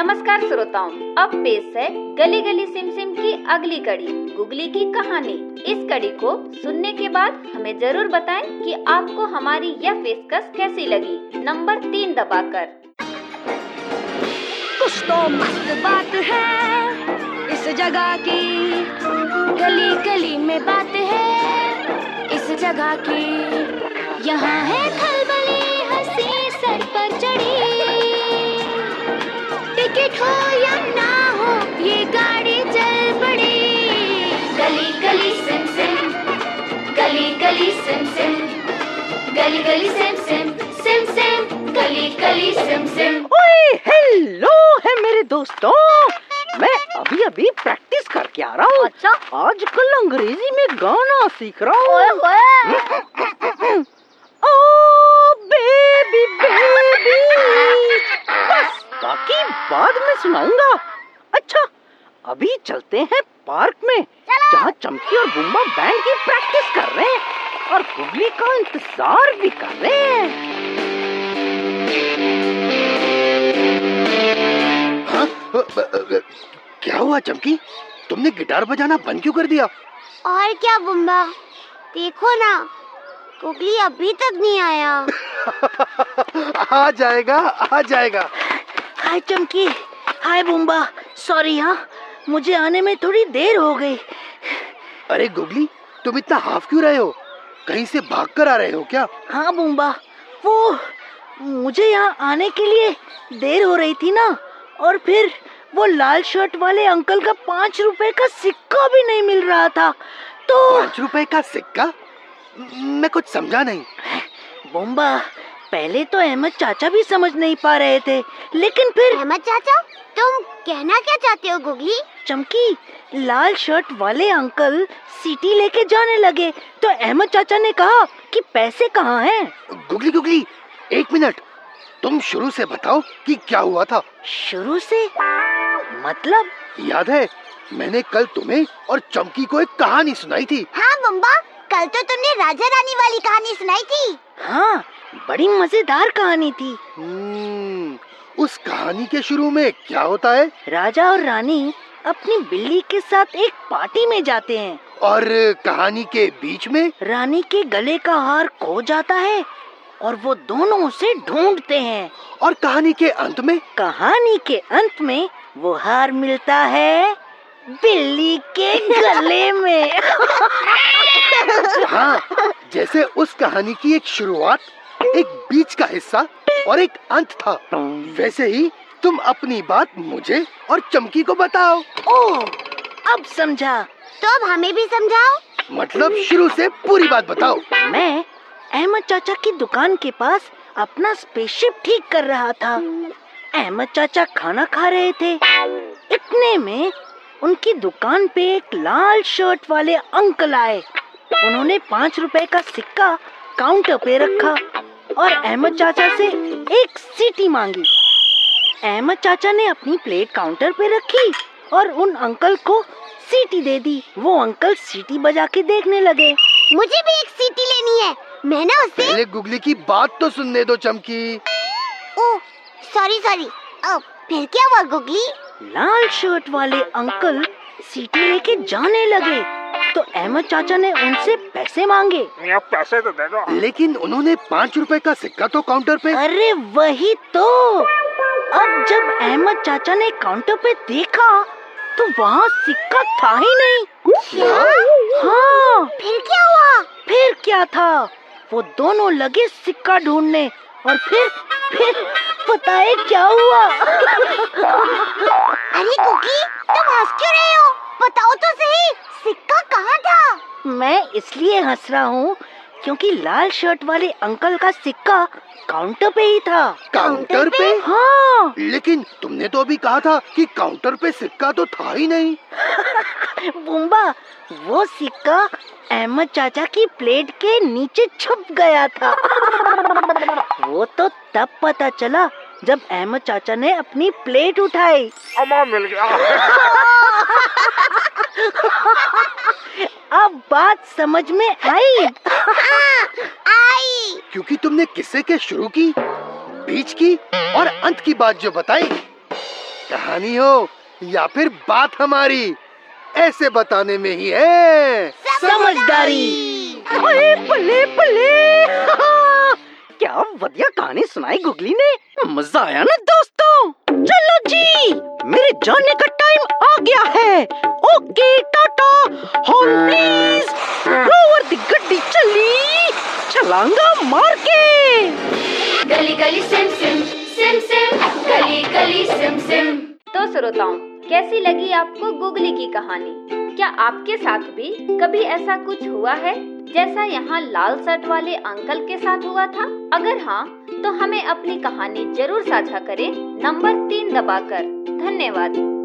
नमस्कार श्रोताओं, अब पेश है गली गली सिम सिम की अगली कड़ी, गुगली की कहानी। इस कड़ी को सुनने के बाद हमें जरूर बताएं कि आपको हमारी यह पेशकश कैसी लगी। नंबर 3 दबाकर। कुछ तो मस्त बात है इस जगह की, गली गली में बात है इस जगह की। यहाँ है खलबली हंसी सर पर चढ़ी, टिकट हो या ना हो ये गाड़ी चल पड़ी। गली गली सिम सिम, गली गली सिम सिम, गली गली सिम सिम, सिम सिम, गली गली सिम सिम। ओए हेलो है मेरे दोस्तों, मैं अभी प्रैक्टिस करके आ रहा हूँ। अच्छा, आजकल अंग्रेजी में गाना सीख रहा हूँ। ओ बेबी बेबी, बस बाकी बाद में सुनाऊंगा। अच्छा, अभी चलते हैं पार्क में, जहाँ चमकी और बुम्बा बैंड की प्रैक्टिस कर रहे हैं और गुगली का इंतजार भी कर रहे हैं। हाँ? क्या हुआ चमकी, तुमने गिटार बजाना बंद क्यों कर दिया? और क्या बुम्बा, देखो ना, गुगली अभी तक नहीं आया। आ जाएगा आ जाएगा। हाय चमकी, हाय बुम्बा, सॉरी हाँ, मुझे आने में थोड़ी देर हो गई। अरे गुगली, तुम इतना हाफ क्यों रहे हो? कहीं से भागकर आ रहे हो क्या? हाँ बुम्बा, वो मुझे यहाँ आने के लिए देर हो रही थी ना, और फिर वो लाल शर्ट वाले अंकल का 5 रुपए का सिक्का भी नहीं मिल रहा था, तो 5 रुपए का सिक्का? मैं कुछ समझा नहीं। बुम्बा, पहले तो अहमद चाचा भी समझ नहीं पा रहे थे, लेकिन फिर अहमद चाचा, तुम कहना क्या चाहते हो गुगली? चमकी, लाल शर्ट वाले अंकल सीटी लेके जाने लगे, तो अहमद चाचा ने कहा कि पैसे कहाँ हैं? गुगली गुगली, 1 मिनट, तुम शुरू से बताओ कि क्या हुआ था। शुरू से मतलब? याद है, मैंने कल तुम्हें और चमकी को एक कहानी सुनाई थी। हाँ बुम्बा, कल तो तुमने राजा रानी वाली कहानी सुनाई थी। हाँ, बड़ी मजेदार कहानी थी। उस कहानी के शुरू में क्या होता है? राजा और रानी अपनी बिल्ली के साथ एक पार्टी में जाते हैं, और कहानी के बीच में रानी के गले का हार खो जाता है और वो दोनों उसे ढूंढते हैं, और कहानी के अंत में? कहानी के अंत में वो हार मिलता है बिल्ली के गले में। हाँ, जैसे उस कहानी की एक शुरुआत, एक बीच का हिस्सा और एक अंत था, वैसे ही तुम अपनी बात मुझे और चमकी को बताओ। ओह, अब समझा। तो अब हमें भी समझाओ। मतलब शुरू से पूरी बात बताओ। मैं अहमद चाचा की दुकान के पास अपना स्पेसशिप ठीक कर रहा था। अहमद चाचा खाना खा रहे थे, इतने में उनकी दुकान पे एक लाल शर्ट वाले अंकल आए। उन्होंने 5 रुपए का सिक्का काउंटर पे रखा और अहमद चाचा से एक सीटी मांगी। अहमद चाचा ने अपनी प्लेट काउंटर पे रखी और उन अंकल को सीटी दे दी। वो अंकल सीटी बजा के देखने लगे। मुझे भी एक सीटी लेनी है, मैं ना उससे। पहले गुगली की बात तो सुनने दो चमकी। Oh, sorry. फिर क्या हुआ गुगली? लाल शर्ट वाले अंकल सीटी लेके जाने लगे, तो अहमद चाचा ने उनसे पैसे मांगे। पैसे तो दे दो। लेकिन उन्होंने 5 रुपए का सिक्का तो काउंटर पे। अरे वही तो। अब जब अहमद चाचा ने काउंटर पे देखा तो वहाँ सिक्का था ही नहीं। क्या? हाँ, फिर क्या हुआ? फिर क्या था, वो दोनों लगे सिक्का ढूंढने, और फिर पता है क्या हुआ? अरे गुगली, तुम हंस क्यों रहे हो? बताओ तो सही, सिक्का कहाँ था? मैं इसलिए हंस रहा हूँ क्योंकि लाल शर्ट वाले अंकल का सिक्का काउंटर पे ही था। काउंटर पे? हाँ। लेकिन तुमने तो अभी कहा था कि काउंटर पे सिक्का तो था ही नहीं। बुम्बा, वो सिक्का अहमद चाचा की प्लेट के नीचे छुप गया था। वो तो तब पता चला जब अहमद चाचा ने अपनी प्लेट उठाई। अम्मा मिल गया। अब बात समझ में आई? आई। क्योंकि तुमने किस्से के शुरू की, बीच की और अंत की बात जो बताई, कहानी हो या फिर बात हमारी, ऐसे बताने में ही है समझदारी। अरे बल्ले बल्ले, क्या बढ़िया कहानी सुनाई गुगली ने, मजा आया ना दोस्तों। चलो जी, मेरे जाने का टाइम आ गया है। Okay Tata, horn please. Rover दी गड्डी चली, छलांगा मार के। गली गली सिम सिम सिम सिम, गली गली सिम सिम। तो श्रोताओं, कैसी लगी आपको गुगली की कहानी? क्या आपके साथ भी कभी ऐसा कुछ हुआ है जैसा यहाँ लाल शर्ट वाले अंकल के साथ हुआ था? अगर हाँ, तो हमें अपनी कहानी जरूर साझा करें नंबर 3 दबाकर। धन्यवाद।